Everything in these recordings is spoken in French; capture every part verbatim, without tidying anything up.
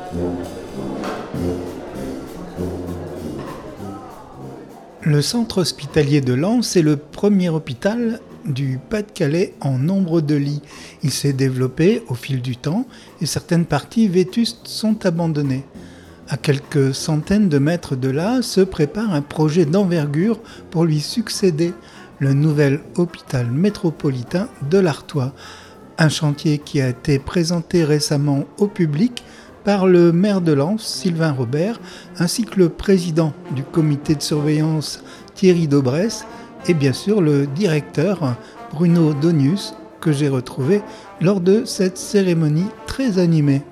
Le centre hospitalier de Lens est le premier hôpital du Pas-de-Calais en nombre de lits. Il s'est développé au fil du temps et certaines parties vétustes sont abandonnées. À quelques centaines de mètres de là se prépare un projet d'envergure pour lui succéder, le nouvel hôpital métropolitain de l'Artois. Un chantier qui a été présenté récemment au public par le maire de Lens, Sylvain Robert, ainsi que le président du comité de surveillance, Thierry Daubresse, et bien sûr le directeur, Bruno Donius, que j'ai retrouvé lors de cette cérémonie très animée.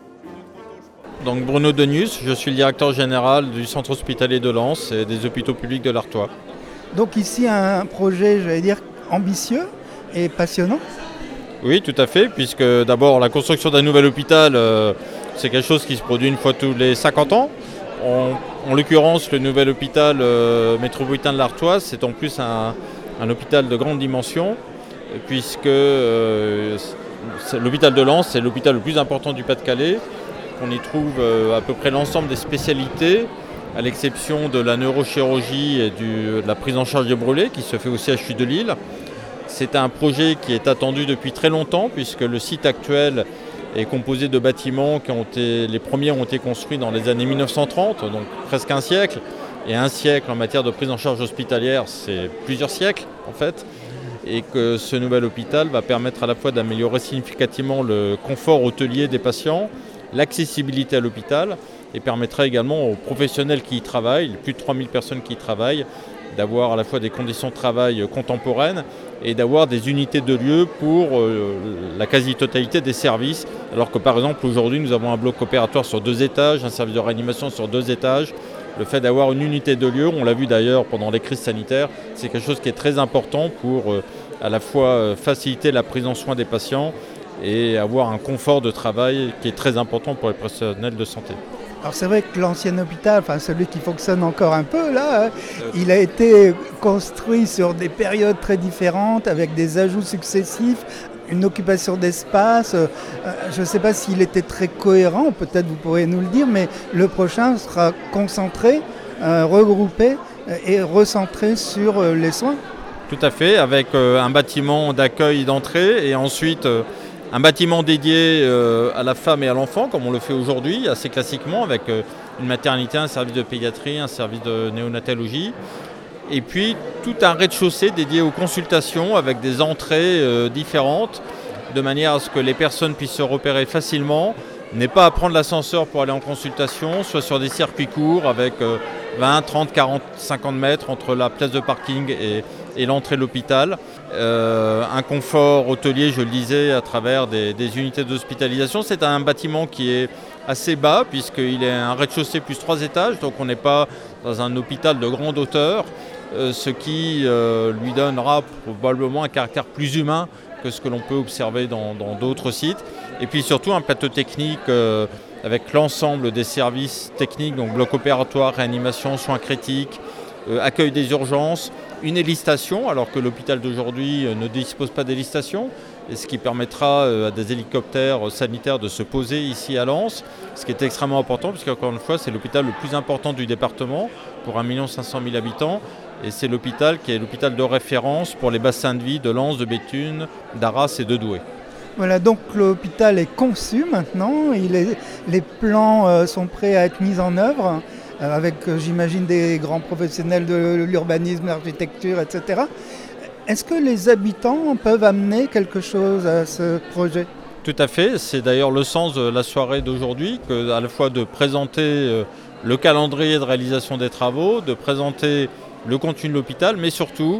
Donc Bruno Donius, je suis le directeur général du centre hospitalier de Lens et des hôpitaux publics de l'Artois. Donc ici un projet, j'allais dire, ambitieux et passionnant. Oui, tout à fait, puisque d'abord la construction d'un nouvel hôpital, euh, c'est quelque chose qui se produit une fois tous les cinquante ans. En, en l'occurrence, le nouvel hôpital euh, métropolitain de l'Artois, c'est en plus un, un hôpital de grande dimension, puisque euh, l'hôpital de Lens, c'est l'hôpital le plus important du Pas-de-Calais. On y trouve euh, à peu près l'ensemble des spécialités, à l'exception de la neurochirurgie et du, de la prise en charge des brûlés, qui se fait au C H U de Lille. C'est un projet qui est attendu depuis très longtemps, puisque le site actuel est composé de bâtiments qui ont été, les premiers ont été construits dans les années mille neuf cent trente, donc presque un siècle. Et un siècle en matière de prise en charge hospitalière, c'est plusieurs siècles en fait. Et que ce nouvel hôpital va permettre à la fois d'améliorer significativement le confort hôtelier des patients, l'accessibilité à l'hôpital, et permettra également aux professionnels qui y travaillent, plus de trois mille personnes qui y travaillent, d'avoir à la fois des conditions de travail contemporaines et d'avoir des unités de lieu pour euh, la quasi-totalité des services. Alors que par exemple aujourd'hui nous avons un bloc opératoire sur deux étages, un service de réanimation sur deux étages. Le fait d'avoir une unité de lieu, on l'a vu d'ailleurs pendant les crises sanitaires, c'est quelque chose qui est très important pour euh, à la fois euh, faciliter la prise en soin des patients et avoir un confort de travail qui est très important pour les professionnels de santé. Alors c'est vrai que l'ancien hôpital, enfin celui qui fonctionne encore un peu là, il a été construit sur des périodes très différentes avec des ajouts successifs, une occupation d'espace. Je ne sais pas s'il était très cohérent, peut-être vous pourrez nous le dire, mais le prochain sera concentré, regroupé et recentré sur les soins. Tout à fait, avec un bâtiment d'accueil d'entrée et ensuite un bâtiment dédié euh, à la femme et à l'enfant, comme on le fait aujourd'hui, assez classiquement, avec euh, une maternité, un service de pédiatrie, un service de néonatologie. Et puis tout un rez-de-chaussée dédié aux consultations, avec des entrées euh, différentes, de manière à ce que les personnes puissent se repérer facilement, n'aient pas à prendre l'ascenseur pour aller en consultation, soit sur des circuits courts, avec euh, vingt, trente, quarante, cinquante mètres entre la place de parking et, et l'entrée de l'hôpital. Euh, un confort hôtelier, je le disais, à travers des, des unités d'hospitalisation. C'est un bâtiment qui est assez bas puisqu'il est un rez-de-chaussée plus trois étages, donc on n'est pas dans un hôpital de grande hauteur, euh, ce qui euh, lui donnera probablement un caractère plus humain que ce que l'on peut observer dans, dans d'autres sites. Et puis surtout un plateau technique euh, avec l'ensemble des services techniques, donc bloc opératoire, réanimation, soins critiques, euh, accueil des urgences, une hélistation, alors que l'hôpital d'aujourd'hui ne dispose pas d'hélistation, et ce qui permettra à des hélicoptères sanitaires de se poser ici à Lens, ce qui est extrêmement important, puisqu'encore une fois, c'est l'hôpital le plus important du département, pour un million cinq cent mille habitants, et c'est l'hôpital qui est l'hôpital de référence pour les bassins de vie de Lens, de Béthune, d'Arras et de Douai. Voilà, donc l'hôpital est conçu maintenant, il est, les plans euh, sont prêts à être mis en œuvre, avec, j'imagine, des grands professionnels de l'urbanisme, l'architecture, et cetera. Est-ce que les habitants peuvent amener quelque chose à ce projet ? Tout à fait, c'est d'ailleurs le sens de la soirée d'aujourd'hui, que, à la fois de présenter le calendrier de réalisation des travaux, de présenter le contenu de l'hôpital, mais surtout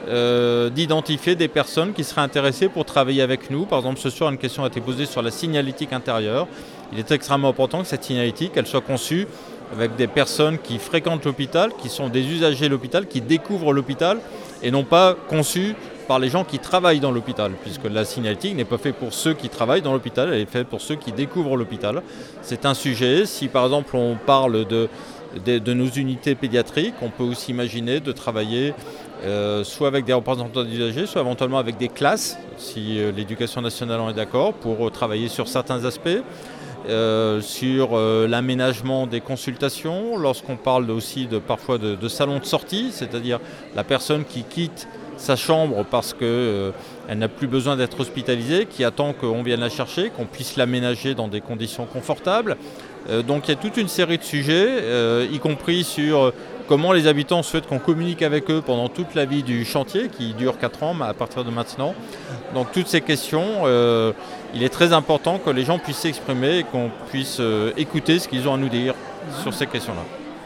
euh, d'identifier des personnes qui seraient intéressées pour travailler avec nous. Par exemple, ce soir, une question a été posée sur la signalétique intérieure. Il est extrêmement important que cette signalétique elle soit conçue avec des personnes qui fréquentent l'hôpital, qui sont des usagers de l'hôpital, qui découvrent l'hôpital et non pas conçus par les gens qui travaillent dans l'hôpital, puisque la signalétique n'est pas faite pour ceux qui travaillent dans l'hôpital, elle est faite pour ceux qui découvrent l'hôpital. C'est un sujet, si par exemple on parle de, de, de nos unités pédiatriques, on peut aussi imaginer de travailler euh, soit avec des représentants d'usagers, soit éventuellement avec des classes, si euh, l'éducation nationale en est d'accord, pour euh, travailler sur certains aspects. euh, sur euh, l'aménagement des consultations, lorsqu'on parle aussi de, parfois de, de salon de sortie, c'est-à-dire la personne qui quitte sa chambre parce qu'elle euh, n'a plus besoin d'être hospitalisée, qui attend qu'on vienne la chercher, qu'on puisse l'aménager dans des conditions confortables. Euh, donc il y a toute une série de sujets, euh, y compris sur comment les habitants souhaitent qu'on communique avec eux pendant toute la vie du chantier, qui dure quatre ans à partir de maintenant. Donc toutes ces questions, euh, il est très important que les gens puissent s'exprimer et qu'on puisse euh, écouter ce qu'ils ont à nous dire sur ces questions-là.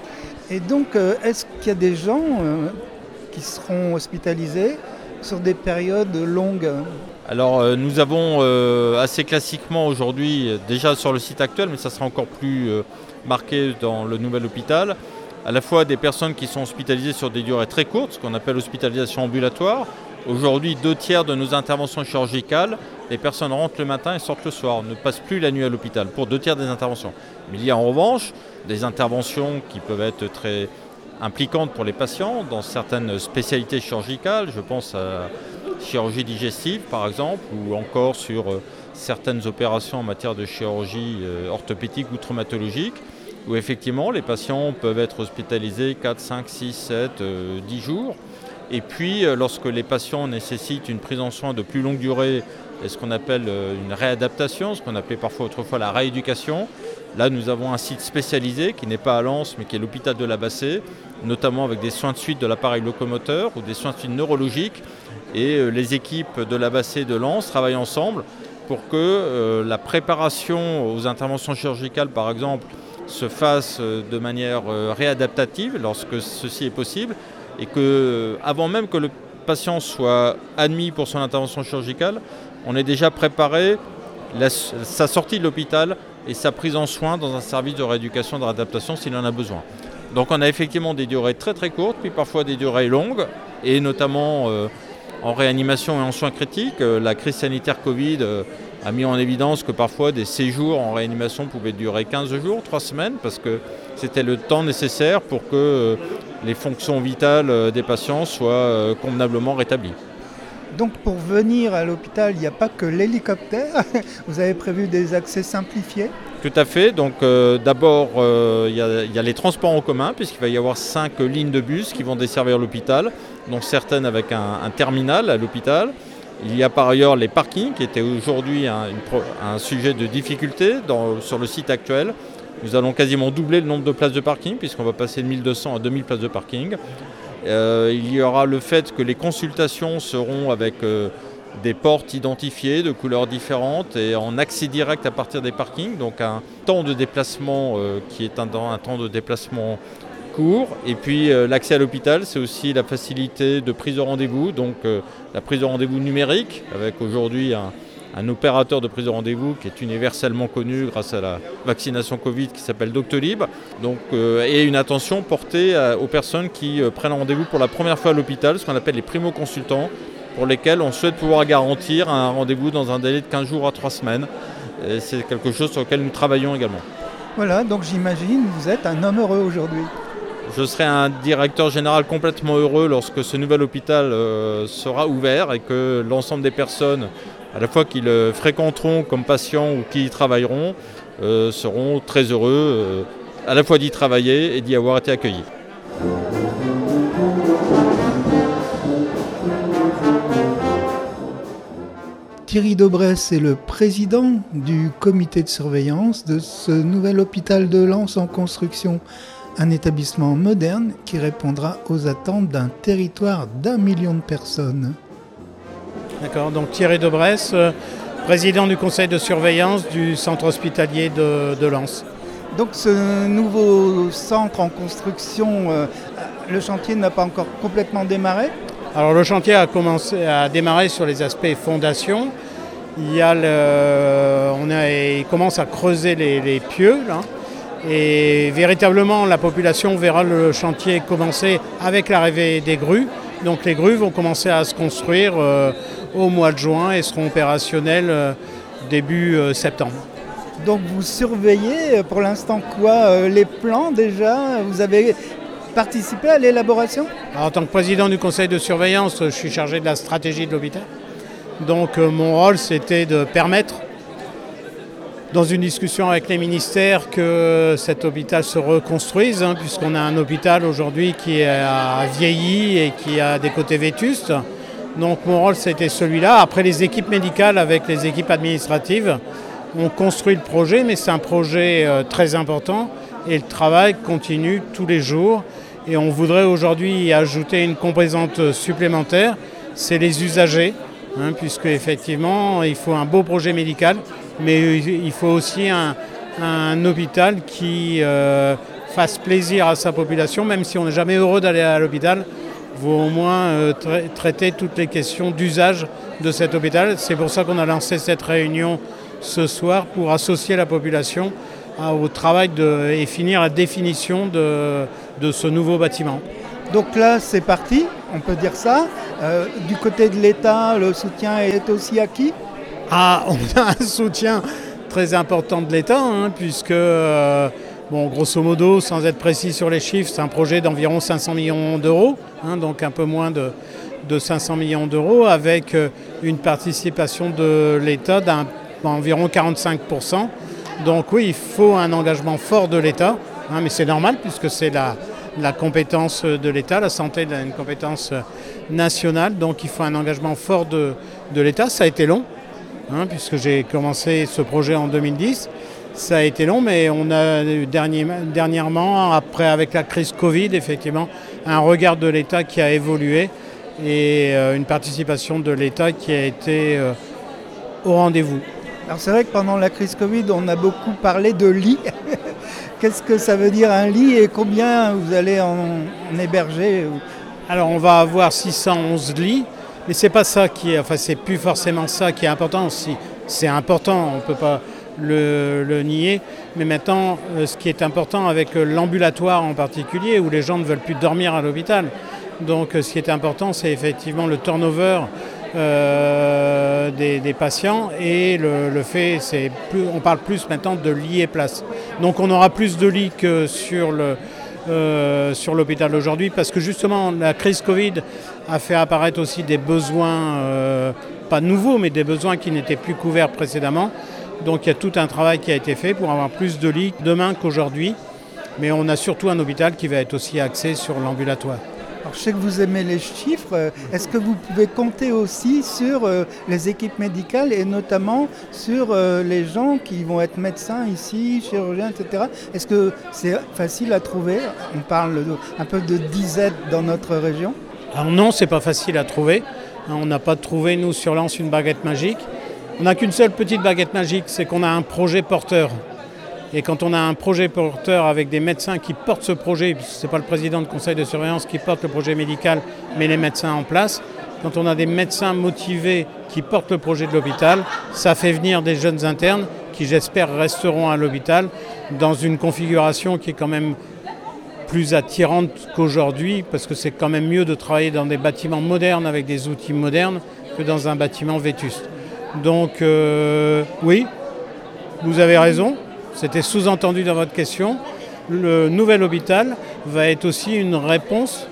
Et donc, euh, est-ce qu'il y a des gens euh, qui seront hospitalisés sur des périodes longues ? Alors euh, nous avons euh, assez classiquement aujourd'hui, déjà sur le site actuel, mais ça sera encore plus euh, marqué dans le nouvel hôpital, à la fois des personnes qui sont hospitalisées sur des durées très courtes, ce qu'on appelle l'hospitalisation ambulatoire. Aujourd'hui, deux tiers de nos interventions chirurgicales, les personnes rentrent le matin et sortent le soir, ne passent plus la nuit à l'hôpital pour deux tiers des interventions. Mais il y a en revanche des interventions qui peuvent être très impliquantes pour les patients dans certaines spécialités chirurgicales, je pense à la chirurgie digestive par exemple, ou encore sur certaines opérations en matière de chirurgie orthopédique ou traumatologique, où effectivement les patients peuvent être hospitalisés quatre, cinq, six, sept, dix jours. Et puis lorsque les patients nécessitent une prise en soin de plus longue durée, et ce qu'on appelle une réadaptation, ce qu'on appelait parfois autrefois la rééducation, là nous avons un site spécialisé qui n'est pas à Lens mais qui est l'hôpital de la Bassée, notamment avec des soins de suite de l'appareil locomoteur ou des soins de suite neurologiques. Et les équipes de la Bassée et de Lens travaillent ensemble pour que euh, la préparation aux interventions chirurgicales par exemple se fasse de manière réadaptative lorsque ceci est possible, et que, avant même que le patient soit admis pour son intervention chirurgicale, on ait déjà préparé la, sa sortie de l'hôpital et sa prise en soin dans un service de rééducation et de réadaptation s'il en a besoin. Donc on a effectivement des durées très très courtes, puis parfois des durées longues, et notamment euh, en réanimation et en soins critiques. La crise sanitaire Covid euh, a mis en évidence que parfois des séjours en réanimation pouvaient durer quinze jours, trois semaines, parce que c'était le temps nécessaire pour que euh, les fonctions vitales des patients soient convenablement rétablies. Donc pour venir à l'hôpital, il n'y a pas que l'hélicoptère, vous avez prévu des accès simplifiés ? Tout à fait, donc euh, d'abord euh, il y a, y a les transports en commun, puisqu'il va y avoir cinq lignes de bus qui vont desservir l'hôpital, dont certaines avec un, un terminal à l'hôpital. Il y a par ailleurs les parkings, qui étaient aujourd'hui un, une, un sujet de difficulté dans, sur le site actuel. Nous allons quasiment doubler le nombre de places de parking, puisqu'on va passer de mille deux cents à deux mille places de parking. Euh, il y aura le fait que les consultations seront avec euh, des portes identifiées de couleurs différentes et en accès direct à partir des parkings, donc un temps de déplacement euh, qui est un, un temps de déplacement court. Et puis euh, l'accès à l'hôpital, c'est aussi la facilité de prise de rendez-vous, donc euh, la prise de rendez-vous numérique, avec aujourd'hui un un opérateur de prise de rendez-vous qui est universellement connu grâce à la vaccination Covid qui s'appelle Doctolib, donc, euh, et une attention portée à, aux personnes qui euh, prennent rendez-vous pour la première fois à l'hôpital, ce qu'on appelle les primo-consultants, pour lesquels on souhaite pouvoir garantir un rendez-vous dans un délai de quinze jours à trois semaines. Et c'est quelque chose sur lequel nous travaillons également. Voilà, donc j'imagine vous êtes un homme heureux aujourd'hui. Je serai un directeur général complètement heureux lorsque ce nouvel hôpital euh, sera ouvert et que l'ensemble des personnes, à la fois qui le fréquenteront comme patients ou qui y travailleront, euh, seront très heureux euh, à la fois d'y travailler et d'y avoir été accueillis. Thierry Daubresse est le président du comité de surveillance de ce nouvel hôpital de Lens en construction. Un établissement moderne qui répondra aux attentes d'un territoire d'un million de personnes. D'accord, donc Thierry Daubresse, euh, président du conseil de surveillance du centre hospitalier de, de Lens. Donc ce nouveau centre en construction, euh, le chantier n'a pas encore complètement démarré ? Alors le chantier a commencé à démarrer sur les aspects fondation. Il, y a le, on a, il commence à creuser les, les pieux, là. Et véritablement la population verra le chantier commencer avec l'arrivée des grues. Donc les grues vont commencer à se construire euh, au mois de juin et seront opérationnelles euh, début euh, septembre. Donc vous surveillez pour l'instant quoi euh, les plans déjà ? Vous avez participé à l'élaboration ? Alors, en tant que président du conseil de surveillance, je suis chargé de la stratégie de l'hôpital. Donc euh, mon rôle c'était de permettre dans une discussion avec les ministères que cet hôpital se reconstruise, hein, puisqu'on a un hôpital aujourd'hui qui a vieilli et qui a des côtés vétustes. Donc mon rôle, c'était celui-là. Après, les équipes médicales avec les équipes administratives ont construit le projet, mais c'est un projet euh, très important et le travail continue tous les jours. Et on voudrait aujourd'hui y ajouter une composante supplémentaire, c'est les usagers, hein, puisque effectivement, il faut un beau projet médical, mais il faut aussi un, un hôpital qui euh, fasse plaisir à sa population, même si on n'est jamais heureux d'aller à l'hôpital. Il faut au moins euh, tra- traiter toutes les questions d'usage de cet hôpital. C'est pour ça qu'on a lancé cette réunion ce soir, pour associer la population à, au travail de, et finir la définition de, de ce nouveau bâtiment. Donc là, c'est parti, on peut dire ça. Euh, du côté de l'État, le soutien est aussi acquis ? Ah, on a un soutien très important de l'État, hein, puisque, euh, bon, grosso modo, sans être précis sur les chiffres, c'est un projet d'environ cinq cents millions d'euros, hein, donc un peu moins de, de cinq cents millions d'euros, avec une participation de l'État d'un, d'environ quarante-cinq pour cent. Donc oui, il faut un engagement fort de l'État, hein, mais c'est normal, puisque c'est la, la compétence de l'État, la santé est une compétence nationale, donc il faut un engagement fort de, de l'État. Ça a été long. Hein, puisque j'ai commencé ce projet en deux mille dix. Ça a été long, mais on a dernier, dernièrement, après avec la crise Covid, effectivement, un regard de l'État qui a évolué et euh, une participation de l'État qui a été euh, au rendez-vous. Alors c'est vrai que pendant la crise Covid, on a beaucoup parlé de lits. Qu'est-ce que ça veut dire un lit et combien vous allez en, en héberger ? Alors on va avoir six cent onze lits. Mais c'est pas ça qui est, enfin c'est plus forcément ça qui est important. Si c'est important, on ne peut pas le, le nier. Mais maintenant, ce qui est important avec l'ambulatoire en particulier, où les gens ne veulent plus dormir à l'hôpital. Donc ce qui est important, c'est effectivement le turnover euh, des, des patients et le, le fait, c'est plus, on parle plus maintenant de lits et places. Donc on aura plus de lits que sur le Euh, sur l'hôpital aujourd'hui, parce que justement la crise Covid a fait apparaître aussi des besoins, euh, pas nouveaux, mais des besoins qui n'étaient plus couverts précédemment. Donc il y a tout un travail qui a été fait pour avoir plus de lits demain qu'aujourd'hui, mais on a surtout un hôpital qui va être aussi axé sur l'ambulatoire. Alors, je sais que vous aimez les chiffres. Est-ce que vous pouvez compter aussi sur euh, les équipes médicales et notamment sur euh, les gens qui vont être médecins ici, chirurgiens, et cetera. Est-ce que c'est facile à trouver ? On parle de, un peu de disette dans notre région. Alors non, c'est pas facile à trouver. On n'a pas trouvé, nous, sur Lens, une baguette magique. On n'a qu'une seule petite baguette magique, c'est qu'on a un projet porteur. Et quand on a un projet porteur avec des médecins qui portent ce projet, ce n'est pas le président du conseil de surveillance qui porte le projet médical, mais les médecins en place, quand on a des médecins motivés qui portent le projet de l'hôpital, ça fait venir des jeunes internes qui, j'espère, resteront à l'hôpital dans une configuration qui est quand même plus attirante qu'aujourd'hui, parce que c'est quand même mieux de travailler dans des bâtiments modernes avec des outils modernes que dans un bâtiment vétuste. Donc euh, oui, vous avez raison. C'était sous-entendu dans votre question. Le nouvel hôpital va être aussi une réponse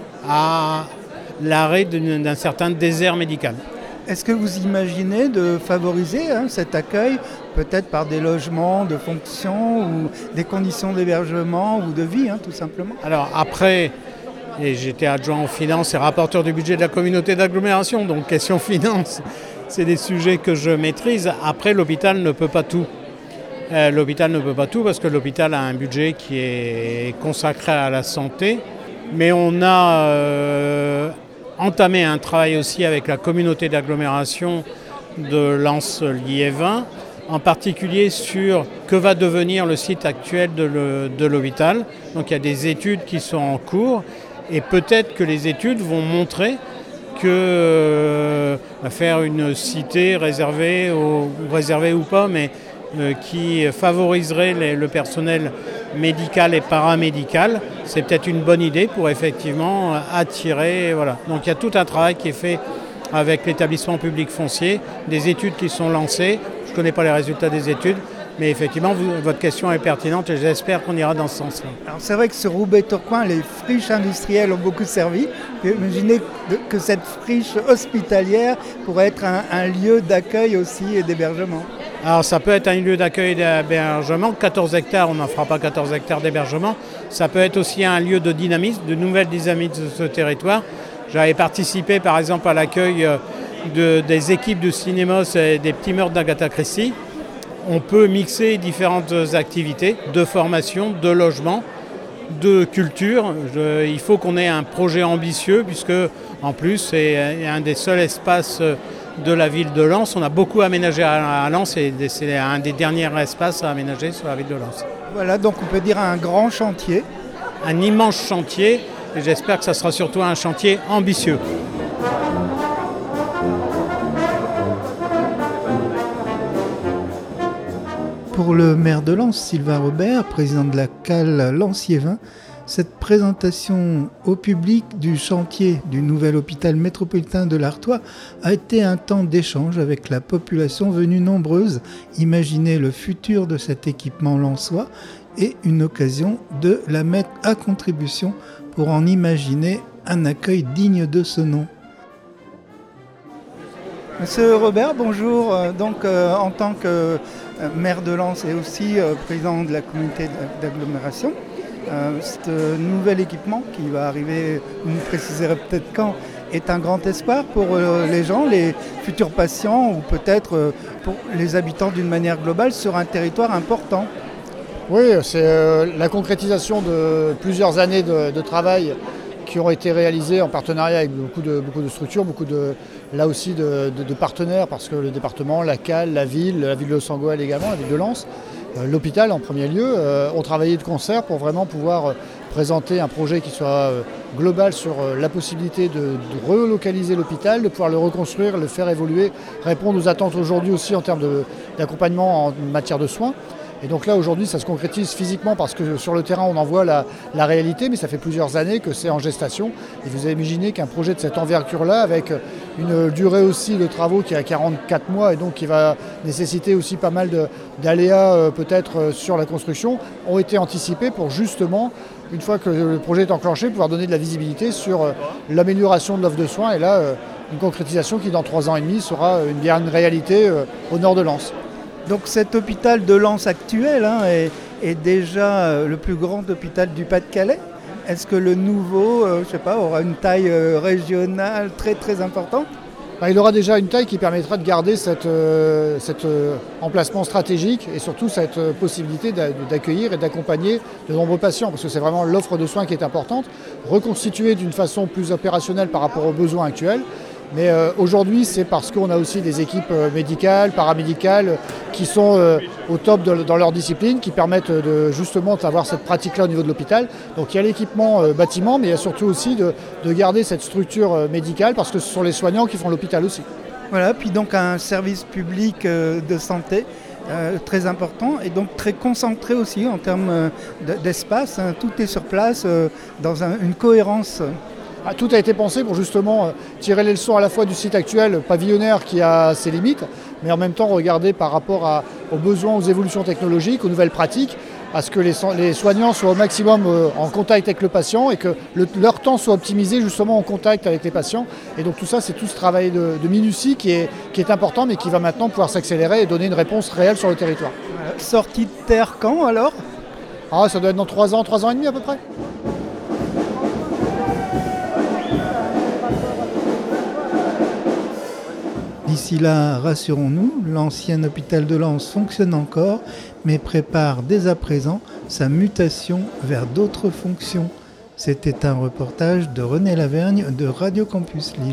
à l'arrêt d'un certain désert médical. Est-ce que vous imaginez de favoriser hein, cet accueil, peut-être par des logements de fonction ou des conditions d'hébergement ou de vie, hein, tout simplement ? Alors après, et j'étais adjoint aux finances et rapporteur du budget de la communauté d'agglomération, donc question finance, c'est des sujets que je maîtrise. Après, l'hôpital ne peut pas tout. Euh, l'hôpital ne peut pas tout parce que l'hôpital a un budget qui est consacré à la santé. Mais on a euh, entamé un travail aussi avec la communauté d'agglomération de Lens-Liévin, en particulier sur que va devenir le site actuel de, le, de l'hôpital. Donc il y a des études qui sont en cours et peut-être que les études vont montrer que euh, faire une cité réservée, ou, réservée ou pas, mais Euh, qui favoriserait les, le personnel médical et paramédical, c'est peut-être une bonne idée pour effectivement attirer. Voilà. Donc il y a tout un travail qui est fait avec l'établissement public foncier, des études qui sont lancées. Je ne connais pas les résultats des études, mais effectivement, vous, votre question est pertinente et j'espère qu'on ira dans ce sens-là. Alors c'est vrai que sur Roubaix-Tourcoing, les friches industrielles ont beaucoup servi. Imaginez que cette friche hospitalière pourrait être un, un lieu d'accueil aussi et d'hébergement. Alors ça peut être un lieu d'accueil et d'hébergement, quatorze hectares, on n'en fera pas quatorze hectares d'hébergement. Ça peut être aussi un lieu de dynamisme, de nouvelle dynamisme de ce territoire. J'avais participé par exemple à l'accueil de, des équipes de cinémos et des petits meurtres d'Agatha Christie. On peut mixer différentes activités de formation, de logement, de culture. Je, il faut qu'on ait un projet ambitieux puisque en plus c'est un des seuls espaces de la ville de Lens. On a beaucoup aménagé à Lens et c'est un des derniers espaces à aménager sur la ville de Lens. Voilà, donc on peut dire un grand chantier. Un immense chantier et j'espère que ça sera surtout un chantier ambitieux. Pour le maire de Lens, Sylvain Robert, président de la C A L Lens-Liévin, cette présentation au public du chantier du nouvel hôpital métropolitain de l'Artois a été un temps d'échange avec la population venue nombreuse imaginer le futur de cet équipement lensois et une occasion de la mettre à contribution pour en imaginer un accueil digne de ce nom. Monsieur Robert, bonjour. Donc, euh, en tant que euh, maire de Lens et aussi euh, président de la communauté d'agglomération, euh, ce nouvel équipement qui va arriver, vous nous préciserez peut-être quand, est un grand espoir pour euh, les gens, les futurs patients ou peut-être euh, pour les habitants d'une manière globale sur un territoire important. Oui, c'est euh, la concrétisation de plusieurs années de, de travail qui ont été réalisées en partenariat avec beaucoup de, beaucoup de structures, beaucoup de, là aussi de, de, de partenaires, parce que le département, la C A L, la ville, la ville de Sangoël également, la ville de Lens, euh, l'hôpital en premier lieu, euh, ont travaillé de concert pour vraiment pouvoir euh, présenter un projet qui soit euh, global sur euh, la possibilité de, de relocaliser l'hôpital, de pouvoir le reconstruire, le faire évoluer, répondre aux attentes aujourd'hui aussi en termes de, d'accompagnement en matière de soins. Et donc là, aujourd'hui, ça se concrétise physiquement parce que sur le terrain, on en voit la, la réalité, mais ça fait plusieurs années que c'est en gestation. Et vous imaginez qu'un projet de cette envergure-là, avec une durée aussi de travaux qui est à quarante-quatre mois et donc qui va nécessiter aussi pas mal de, d'aléas euh, peut-être euh, sur la construction, ont été anticipés pour justement, une fois que le projet est enclenché, pouvoir donner de la visibilité sur euh, l'amélioration de l'offre de soins. Et là, euh, une concrétisation qui, dans trois ans et demi, sera une, bien une réalité euh, au nord de Lens. Donc cet hôpital de Lens actuel hein, est, est déjà euh, le plus grand hôpital du Pas-de-Calais. Est-ce que le nouveau, euh, je sais pas, aura une taille euh, régionale très très importante ? Il aura déjà une taille qui permettra de garder cet euh, cet euh, emplacement stratégique et surtout cette euh, possibilité d'accueillir et d'accompagner de nombreux patients, parce que c'est vraiment l'offre de soins qui est importante, reconstituée d'une façon plus opérationnelle par rapport aux besoins actuels. Mais euh, aujourd'hui, c'est parce qu'on a aussi des équipes euh, médicales, paramédicales, qui sont euh, au top de, dans leur discipline, qui permettent de, justement d'avoir cette pratique-là au niveau de l'hôpital. Donc il y a l'équipement euh, bâtiment, mais il y a surtout aussi de, de garder cette structure euh, médicale, parce que ce sont les soignants qui font l'hôpital aussi. Voilà, puis donc un service public euh, de santé euh, très important et donc très concentré aussi en termes euh, d'espace. Hein. Tout est sur place euh, dans un, une cohérence. Ah, tout a été pensé pour justement euh, tirer les leçons à la fois du site actuel pavillonnaire qui a ses limites, mais en même temps regarder par rapport à, aux besoins, aux évolutions technologiques, aux nouvelles pratiques, à ce que les, les soignants soient au maximum euh, en contact avec le patient et que le, leur temps soit optimisé justement en contact avec les patients. Et donc tout ça, c'est tout ce travail de, de minutie qui est, qui est important, mais qui va maintenant pouvoir s'accélérer et donner une réponse réelle sur le territoire. Voilà. Sortie de terre quand alors ? Ah, ça doit être dans trois ans, trois ans et demi à peu près. D'ici là, rassurons-nous, l'ancien hôpital de Lens fonctionne encore, mais prépare dès à présent sa mutation vers d'autres fonctions. C'était un reportage de René Lavergne de Radio Campus Lille.